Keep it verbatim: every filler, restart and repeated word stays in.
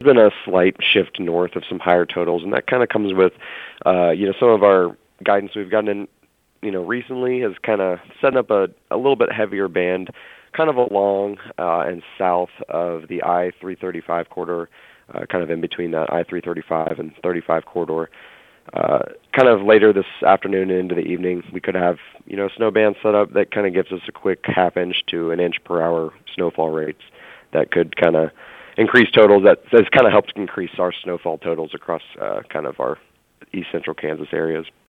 been a slight shift north of some higher totals, and that kind of comes with, uh, you know, some of our guidance we've gotten in, you know, recently has kind of set up a, a little bit heavier band, kind of along uh, and south of the I three thirty-five corridor, uh, kind of in between that I three thirty-five and thirty-five corridor. Uh, kind of later this afternoon and into the evening, we could have, you know, snow band set up that kind of gives us a quick half inch to an inch per hour snowfall rates that could kind of increase totals. That has kind of helped increase our snowfall totals across uh, kind of our east central Kansas areas.